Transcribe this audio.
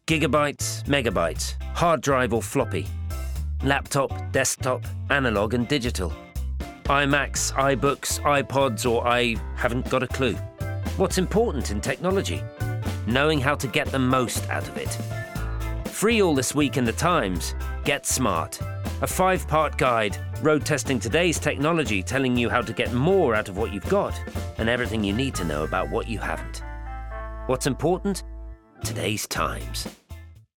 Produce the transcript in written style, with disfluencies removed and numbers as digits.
Gigabytes, megabytes, hard drive or floppy. Laptop, desktop, analog and digital. iMacs, iBooks, iPods, or I haven't got a clue. What's important in technology? Knowing how to get the most out of it. Free all this week in the Times, Get Smart. A 5-part guide, road testing today's technology, telling you how to get more out of what you've got and everything you need to know about what you haven't. What's important? Today's Times.